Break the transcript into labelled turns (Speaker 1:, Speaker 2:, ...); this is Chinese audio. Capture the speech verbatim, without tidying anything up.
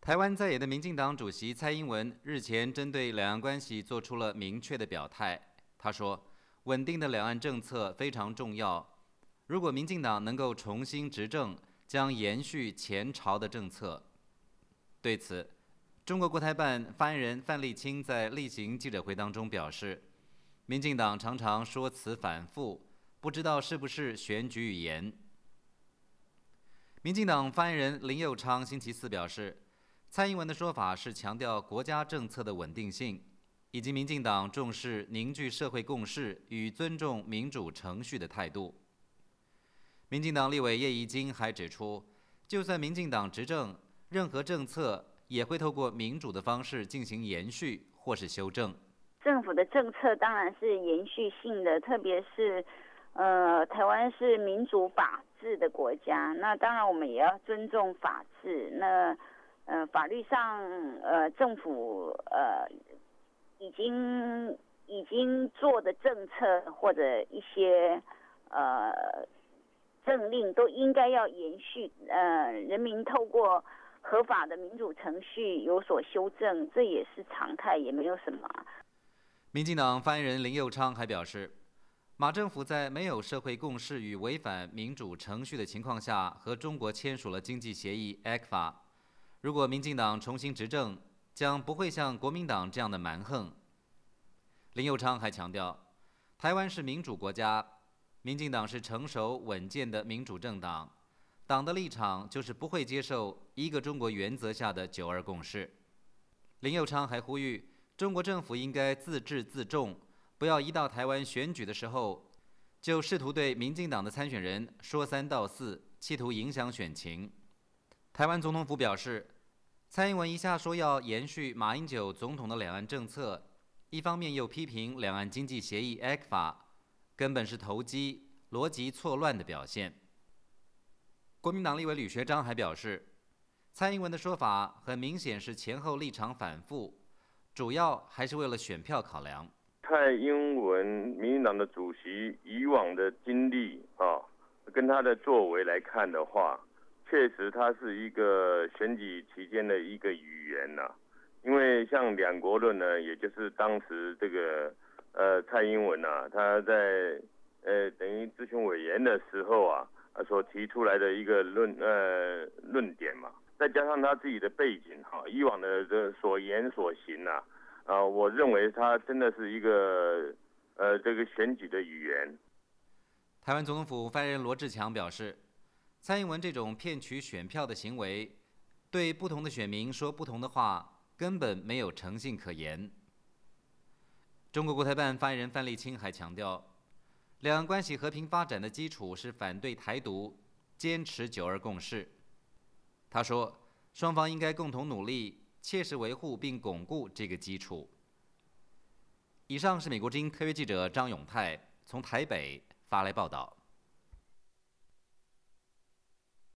Speaker 1: 台湾在野的民进党主席蔡英文日前针对两岸关系做出了明确的表态。他说，稳定的两岸政策非常重要。如果民进党能够重新执政，将延续前朝的政策。对此，中国国台办发言人范丽清在例行记者会当中表示，民进党常常说辞反复，不知道是不是选举语言。民进党发言人林右昌星期四表示，蔡英文的说法是强调国家政策的稳定性，以及民进党重视凝聚社会共识与尊重民主程序的态度。民进党立委叶宜津还指出，就算民进党执政，任何政策也会透过民主的方式进行延续或是修正。
Speaker 2: 政府的政策当然是延续性的，特别是呃，台湾是民主法治的国家，那当然我们也要尊重法治。那呃，法律上呃，政府呃已经已经做的政策或者一些呃政令都应该要延续，呃，人民透过合法的民主程序有所修正，这也是常态，也没有什么。
Speaker 1: 民进党发言人林右昌还表示，马政府在没有社会共识与违反民主程序的情况下，和中国签署了经济协议 E C F A。如果民进党重新执政，将不会像国民党这样的蛮横。林右昌还强调，台湾是民主国家，民进党是成熟稳健的民主政党，党的立场就是不会接受一个中国原则下的九二共识。林右昌还呼吁，中国政府应该自治自重，不要一到台湾选举的时候，就试图对民进党的参选人说三道四，企图影响选情。台湾总统府表示，蔡英文一下说要延续马英九总统的两岸政策，一方面又批评两岸经济协议 E C F A， 根本是投机、逻辑错乱的表现。国民党立委吕学章还表示，蔡英文的说法很明显是前后立场反复，主要还是为了选票考量。
Speaker 3: 蔡英文民进党的主席以往的经历啊，跟他的作为来看的话，确实他是一个选举期间的一个语言呐、啊。因为像两国论呢，也就是当时这个呃蔡英文啊，他在呃等于咨询委员的时候啊，所提出来的一个论呃论点嘛，再加上他自己的背景哈、啊，以往的这所言所行啊。啊，我认为他真的是一个呃这个选举的语言。
Speaker 1: 台湾总统府发言人罗志强表示，蔡英文这种骗取选票的行为，对不同的选民说不同的话，根本没有诚信可言。中国国台办发言人范丽清还强调，两岸关系和平发展的基础是反对台独，坚持九二共识。他说，双方应该共同努力，切实维护并巩固这个基础。以上是美国之音特约记者张永泰从台北发来报道。